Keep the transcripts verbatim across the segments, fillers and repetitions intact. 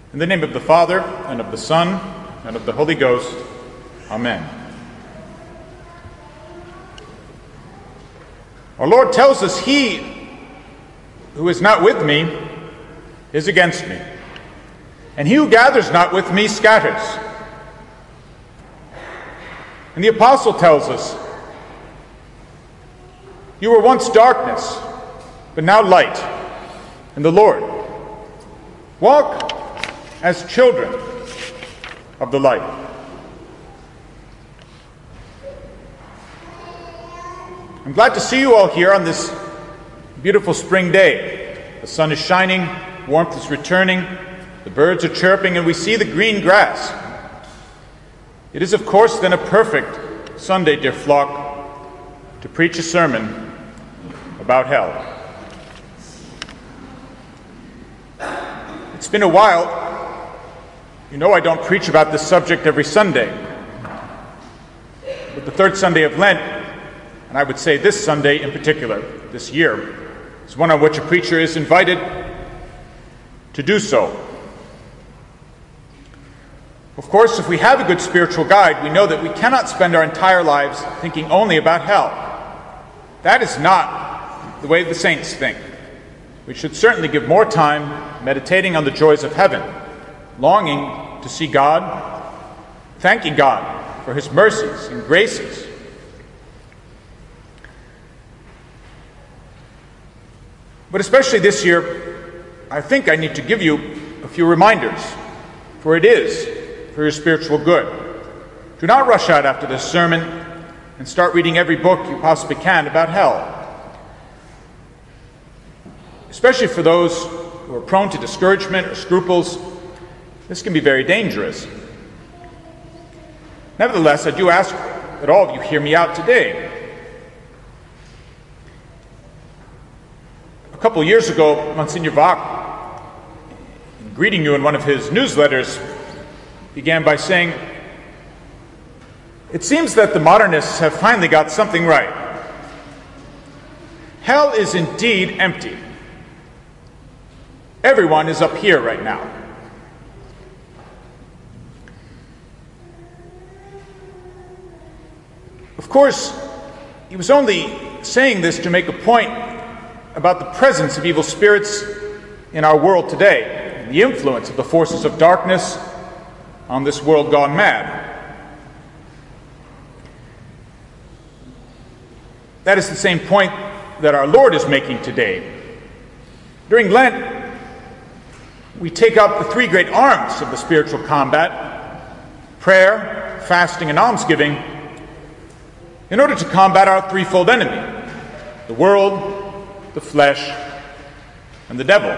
In the name of the Father, and of the Son, and of the Holy Ghost. Amen. Our Lord tells us, "He who is not with me is against me, and he who gathers not with me scatters." And the Apostle tells us, "You were once darkness, but now light in the Lord. Walk as children of the light." I'm glad to see you all here on this beautiful spring day. The sun is shining, warmth is returning, the birds are chirping, and we see the green grass. It is, of course, then a perfect Sunday, dear flock, to preach a sermon about hell. It's been a while. You know I don't preach about this subject every Sunday. But the third Sunday of Lent, and I would say this Sunday in particular, this year, is one on which a preacher is invited to do so. Of course, if we have a good spiritual guide, we know that we cannot spend our entire lives thinking only about hell. That is not the way the saints think. We should certainly give more time meditating on the joys of heaven, longing to see God, thanking God for his mercies and graces. But especially this year, I think I need to give you a few reminders, for it is for your spiritual good. Do not rush out after this sermon and start reading every book you possibly can about hell. Especially for those who are prone to discouragement or scruples, this can be very dangerous. Nevertheless, I do ask that all of you hear me out today. A couple of years ago, Monsignor Bach, in greeting you in one of his newsletters, began by saying, "It seems that the modernists have finally got something right. Hell is indeed empty. Everyone is up here right now." Of course, he was only saying this to make a point about the presence of evil spirits in our world today, and the influence of the forces of darkness on this world gone mad. That is the same point that our Lord is making today. During Lent, we take up the three great arms of the spiritual combat: prayer, fasting, and almsgiving, in order to combat our threefold enemy: the world, the flesh, and the devil.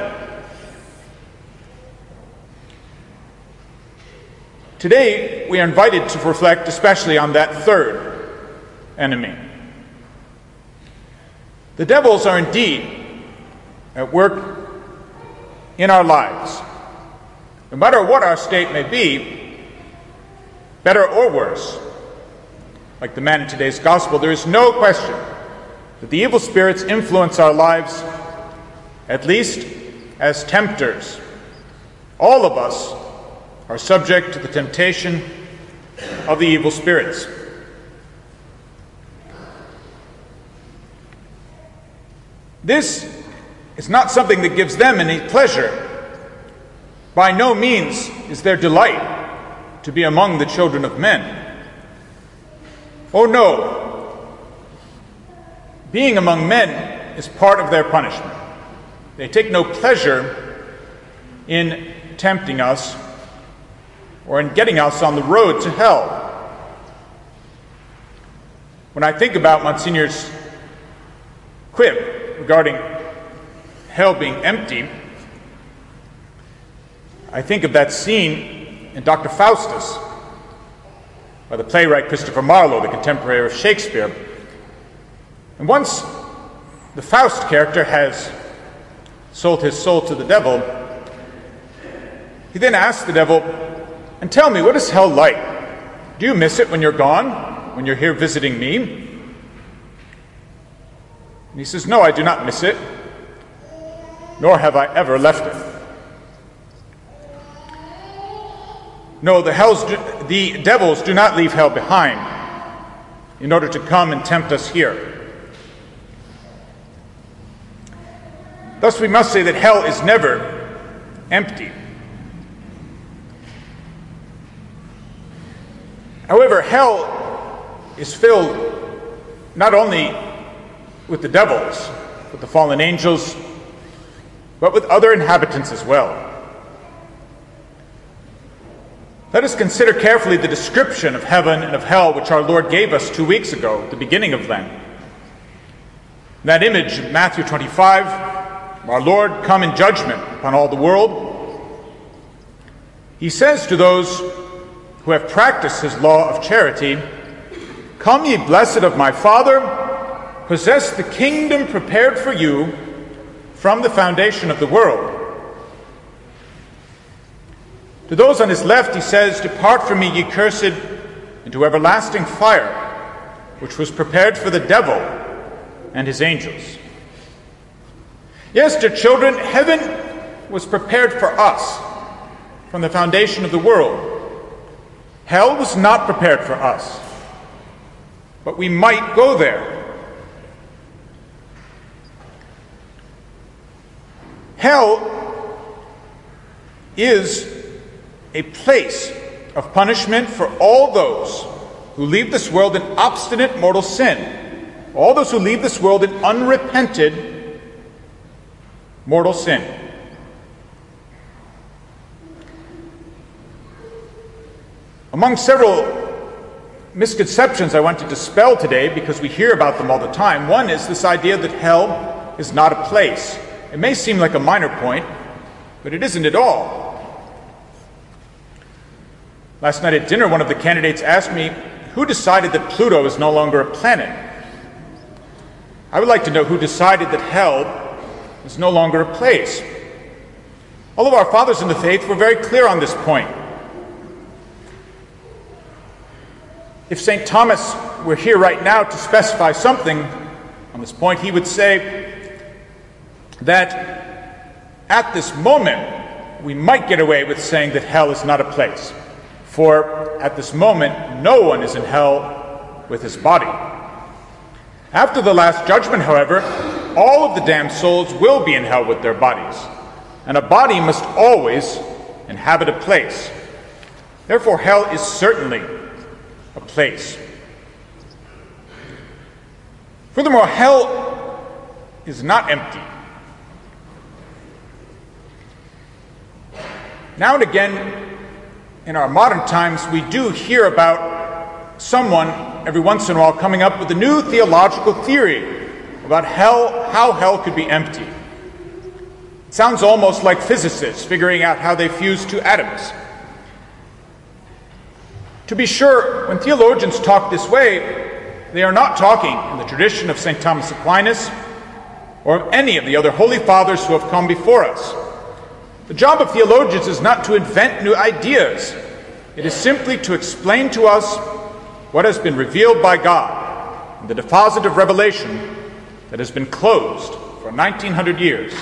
Today, we are invited to reflect especially on that third enemy. The devils are indeed at work in our lives. No matter what our state may be, better or worse, like the man in today's gospel, there is no question that the evil spirits influence our lives, at least as tempters. All of us are subject to the temptation of the evil spirits. This is not something that gives them any pleasure. By no means is their delight to be among the children of men. Oh no, being among men is part of their punishment. They take no pleasure in tempting us or in getting us on the road to hell. When I think about Monsignor's quip regarding hell being empty, I think of that scene in Doctor Faustus by the playwright Christopher Marlowe, the contemporary of Shakespeare. And once the Faust character has sold his soul to the devil, he then asks the devil, "And tell me, what is hell like? Do you miss it when you're gone, when you're here visiting me?" And he says, "No, I do not miss it, nor have I ever left it." No, the, hells do, the devils do not leave hell behind in order to come and tempt us here. Thus, we must say that hell is never empty. However, hell is filled not only with the devils, with the fallen angels, but with other inhabitants as well. Let us consider carefully the description of heaven and of hell which our Lord gave us two weeks ago, at the beginning of Lent. That image of Matthew twenty-five, our Lord come in judgment upon all the world. He says to those who have practiced his law of charity, "Come, ye blessed of my Father, possess the kingdom prepared for you from the foundation of the world." To those on his left, he says, "Depart from me, ye cursed, into everlasting fire, which was prepared for the devil and his angels." Yes, dear children, heaven was prepared for us from the foundation of the world. Hell was not prepared for us, but we might go there. Hell is a place of punishment for all those who leave this world in obstinate mortal sin, all those who leave this world in unrepented mortal sin. Among several misconceptions I want to dispel today, because we hear about them all the time, one is this idea that hell is not a place. It may seem like a minor point, but it isn't at all. Last night at dinner, one of the candidates asked me, who decided that Pluto is no longer a planet? I would like to know who decided that hell is no longer a place. All of our fathers in the faith were very clear on this point. If Saint Thomas were here right now to specify something on this point, he would say that at this moment, we might get away with saying that hell is not a place. For at this moment, no one is in hell with his body. After the last judgment, however, all of the damned souls will be in hell with their bodies, and a body must always inhabit a place. Therefore, hell is certainly a place. Furthermore, hell is not empty. Now and again, in our modern times, we do hear about someone every once in a while coming up with a new theological theory about hell, how hell could be empty. It sounds almost like physicists figuring out how they fuse two atoms. To be sure, when theologians talk this way, they are not talking in the tradition of Saint Thomas Aquinas or any of the other holy fathers who have come before us. The job of theologians is not to invent new ideas. It is simply to explain to us what has been revealed by God in the deposit of revelation that has been closed for nineteen hundred years.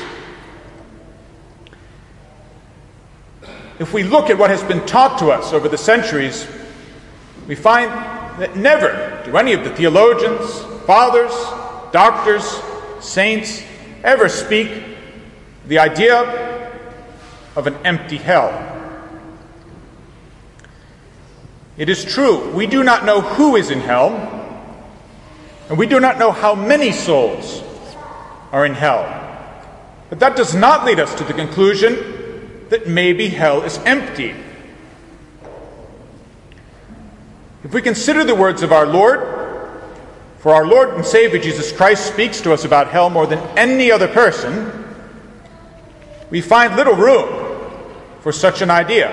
If we look at what has been taught to us over the centuries, we find that never do any of the theologians, fathers, doctors, saints ever speak the idea of an empty hell. It is true, we do not know who is in hell, and we do not know how many souls are in hell. But that does not lead us to the conclusion that maybe hell is empty. If we consider the words of our Lord, for our Lord and Savior Jesus Christ speaks to us about hell more than any other person, we find little room for such an idea.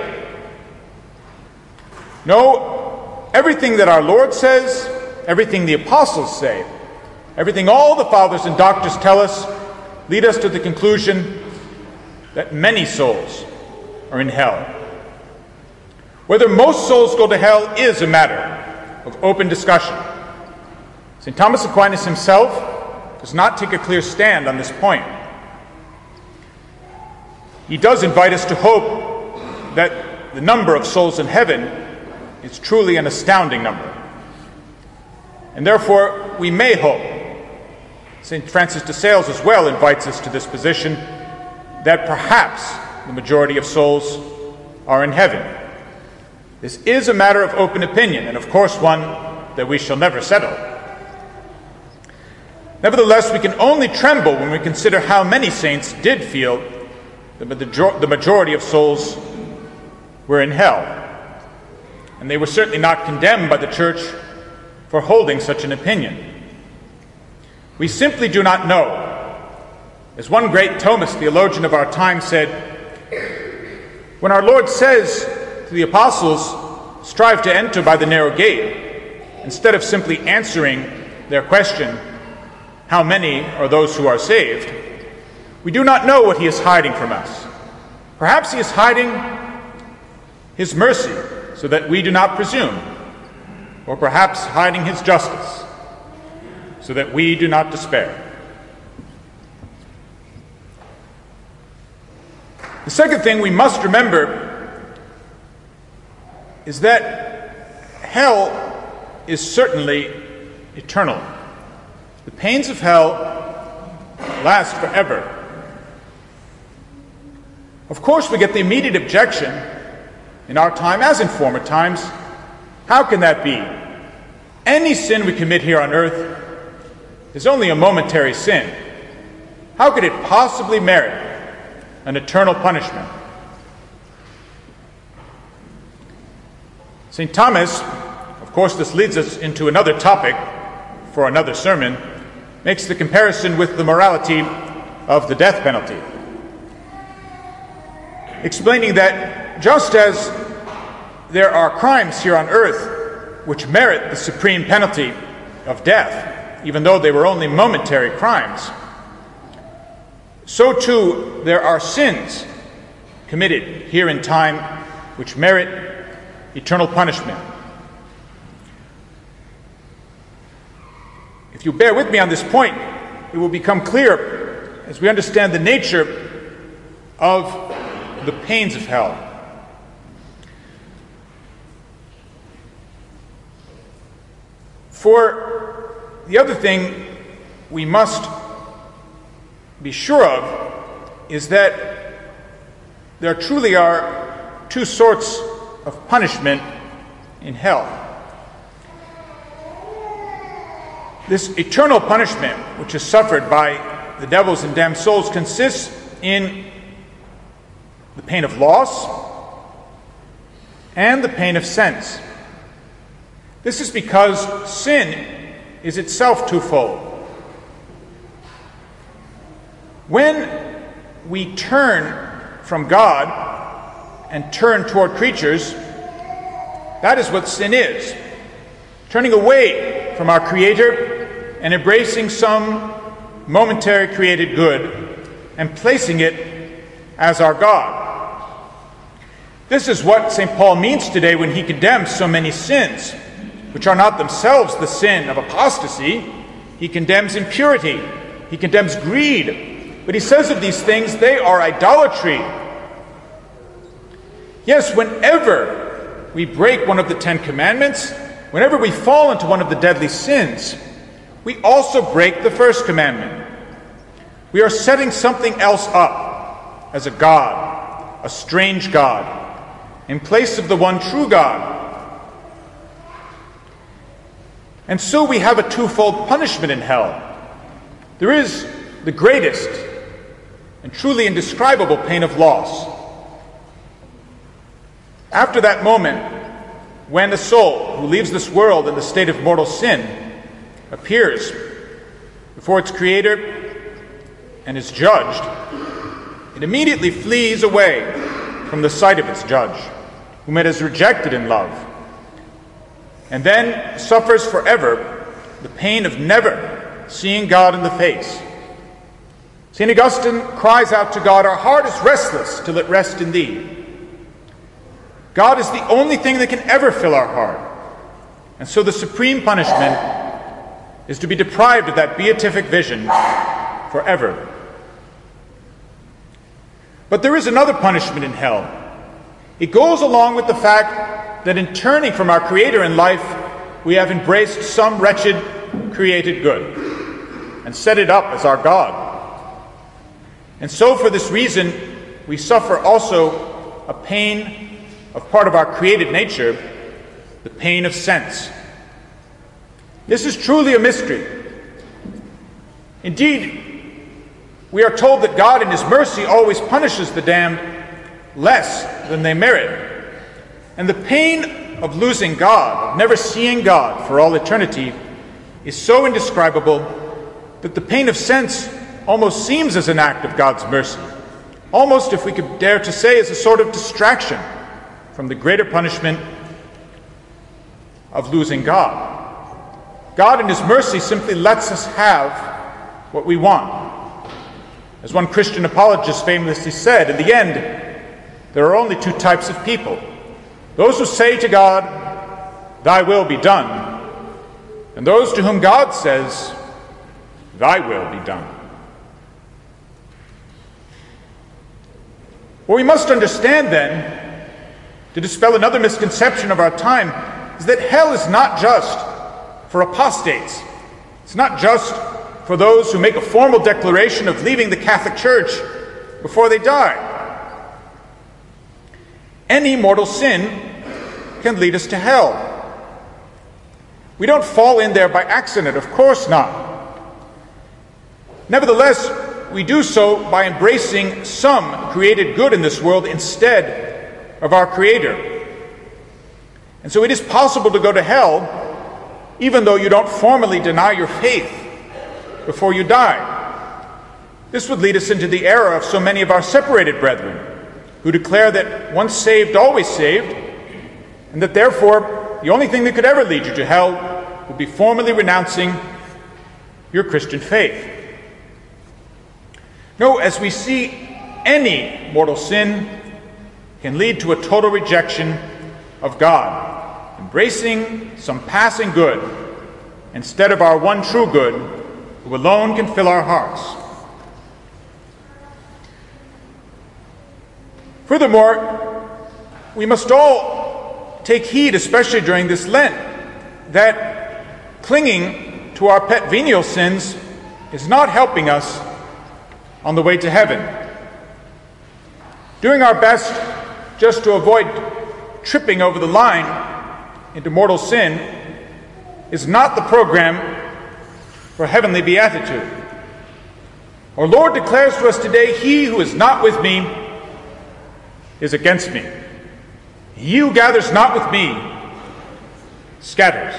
No, everything that our Lord says, everything the apostles say, everything all the fathers and doctors tell us, lead us to the conclusion that many souls are in hell. Whether most souls go to hell is a matter of open discussion. Saint Thomas Aquinas himself does not take a clear stand on this point. He does invite us to hope that the number of souls in heaven is truly an astounding number. And therefore, we may hope, Saint Francis de Sales as well invites us to this position, that perhaps the majority of souls are in heaven. This is a matter of open opinion, and of course one that we shall never settle. Nevertheless, we can only tremble when we consider how many saints did feel that the majority of souls were in hell. And they were certainly not condemned by the Church for holding such an opinion. We simply do not know. As one great Thomist theologian of our time said, when our Lord says to the apostles, "Strive to enter by the narrow gate," instead of simply answering their question, "How many are those who are saved?" we do not know what he is hiding from us. Perhaps he is hiding his mercy so that we do not presume, or perhaps hiding his justice so that we do not despair. The second thing we must remember is that hell is certainly eternal. The pains of hell last forever. Of course, we get the immediate objection in our time, as in former times, how can that be? Any sin we commit here on earth is only a momentary sin. How could it possibly merit an eternal punishment? Saint Thomas, of course this leads us into another topic for another sermon, makes the comparison with the morality of the death penalty, explaining that just as there are crimes here on earth which merit the supreme penalty of death, even though they were only momentary crimes, so too there are sins committed here in time which merit eternal punishment. If you bear with me on this point, it will become clear as we understand the nature of the pains of hell. For the other thing we must be sure of is that there truly are two sorts of punishment in hell. This eternal punishment, which is suffered by the devils and damned souls, consists in the pain of loss and the pain of sense. This is because sin is itself twofold. When we turn from God and turn toward creatures, that is what sin is. Turning away from our Creator and embracing some momentary created good and placing it as our God. This is what Saint Paul means today when he condemns so many sins, which are not themselves the sin of apostasy. He condemns impurity. He condemns greed. But he says of these things, they are idolatry. Yes, whenever we break one of the Ten Commandments, whenever we fall into one of the deadly sins, we also break the first commandment. We are setting something else up as a god, a strange god, in place of the one true God. And so we have a twofold punishment in hell. There is the greatest and truly indescribable pain of loss. After that moment, when the soul who leaves this world in the state of mortal sin appears before its Creator and is judged, it immediately flees away from the sight of its judge, whom it has rejected in love, and then suffers forever the pain of never seeing God in the face. Saint Augustine cries out to God, "Our heart is restless till it rest in Thee." God is the only thing that can ever fill our heart. And so the supreme punishment is to be deprived of that beatific vision forever. But there is another punishment in hell, It goes along with the fact that in turning from our Creator in life, we have embraced some wretched created good and set it up as our God. And so for this reason, we suffer also a pain of part of our created nature, the pain of sense. This is truly a mystery. Indeed, we are told that God in His mercy always punishes the damned less than they merit. And the pain of losing God, of never seeing God for all eternity, is so indescribable that the pain of sense almost seems as an act of God's mercy, almost, if we could dare to say, as a sort of distraction from the greater punishment of losing God. God in His mercy simply lets us have what we want. As one Christian apologist famously said, in the end, there are only two types of people: those who say to God, "Thy will be done," and those to whom God says, "Thy will be done." What we must understand then, to dispel another misconception of our time, is that hell is not just for apostates. It's not just for those who make a formal declaration of leaving the Catholic Church before they die. Any mortal sin can lead us to hell. We don't fall in there by accident, of course not. Nevertheless, we do so by embracing some created good in this world instead of our Creator. And so it is possible to go to hell even though you don't formally deny your faith before you die. This would lead us into the error of so many of our separated brethren, who declare that once saved, always saved, and that therefore the only thing that could ever lead you to hell would be formally renouncing your Christian faith. No, as we see, any mortal sin can lead to a total rejection of God, embracing some passing good instead of our one true good, who alone can fill our hearts. Furthermore, we must all take heed, especially during this Lent, that clinging to our pet venial sins is not helping us on the way to heaven. Doing our best just to avoid tripping over the line into mortal sin is not the program for heavenly beatitude. Our Lord declares to us today, "He who is not with me is against me. He who gathers not with me scatters."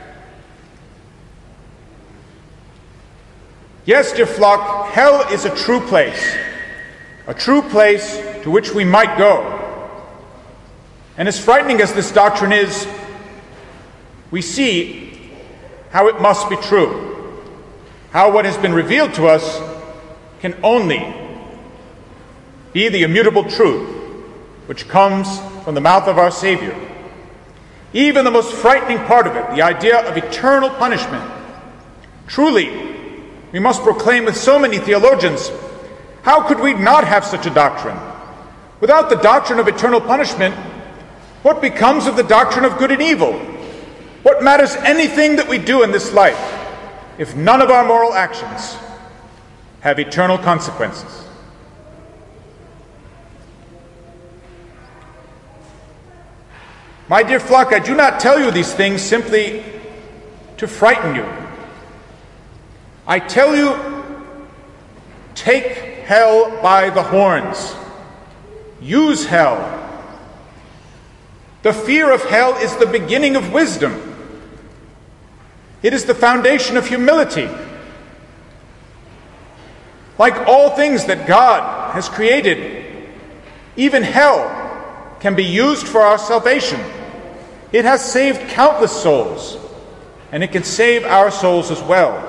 Yes, dear flock, hell is a true place, a true place to which we might go. And as frightening as this doctrine is, we see how it must be true, how what has been revealed to us can only be the immutable truth which comes from the mouth of our Savior. Even the most frightening part of it, the idea of eternal punishment. Truly, we must proclaim with so many theologians, how could we not have such a doctrine? Without the doctrine of eternal punishment, what becomes of the doctrine of good and evil? What matters anything that we do in this life if none of our moral actions have eternal consequences? My dear flock, I do not tell you these things simply to frighten you. I tell you, take hell by the horns. Use hell. The fear of hell is the beginning of wisdom. It is the foundation of humility. Like all things that God has created, even hell can be used for our salvation. It has saved countless souls, and it can save our souls as well.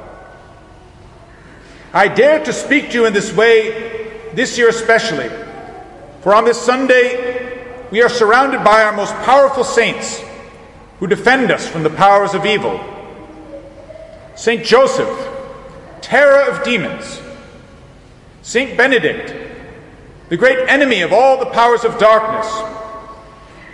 I dare to speak to you in this way this year especially, for on this Sunday we are surrounded by our most powerful saints who defend us from the powers of evil. Saint Joseph, terror of demons. Saint Benedict, the great enemy of all the powers of darkness,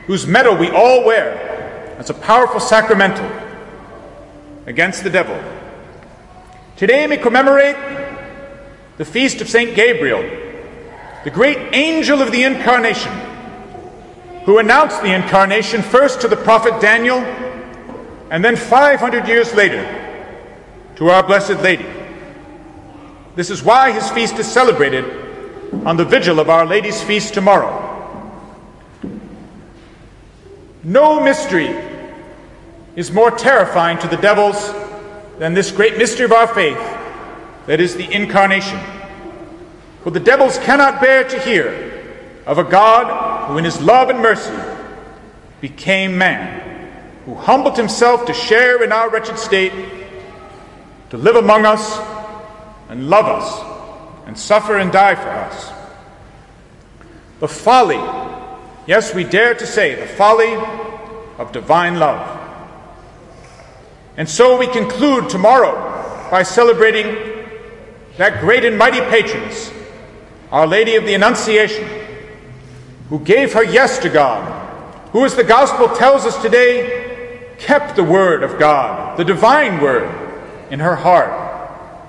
whose medal we all wear as a powerful sacramental against the devil. Today we commemorate the feast of Saint Gabriel, the great angel of the Incarnation, who announced the Incarnation first to the prophet Daniel, and then five hundred years later to our Blessed Lady. This is why his feast is celebrated on the vigil of Our Lady's feast tomorrow. No mystery is more terrifying to the devils than this great mystery of our faith, that is the Incarnation. For the devils cannot bear to hear of a God who in his love and mercy became man, who humbled himself to share in our wretched state, to live among us and love us and suffer and die for us. The folly, yes, we dare to say the folly of divine love. And so we conclude tomorrow by celebrating that great and mighty patroness, Our Lady of the Annunciation, who gave her yes to God, who, as the Gospel tells us today, kept the Word of God, the divine Word, in her heart.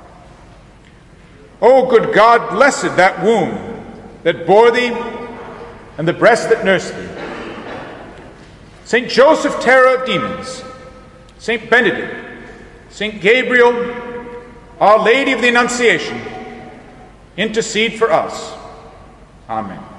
O good God, blessed that womb that bore thee and the breast that nursed thee. Saint Joseph, terror of demons, Saint Benedict, Saint Gabriel, Our Lady of the Annunciation, intercede for us. Amen.